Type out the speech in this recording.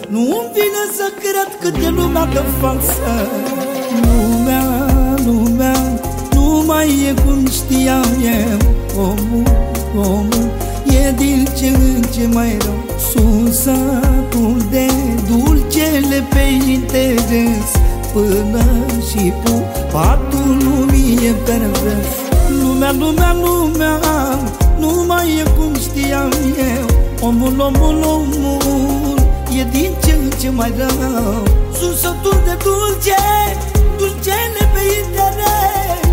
Nu-mi vine să cred cât e lumea de falsă. Lumea nu mai e cum știam eu. Omul e din ce în ce mai rău. Sunt satul de dulcele pe interes, până și patul lumii e pervers. Lumea nu mai e cum știam eu. Omul e din ce în ce mai rău. Sunt satul de dulcele pe interes,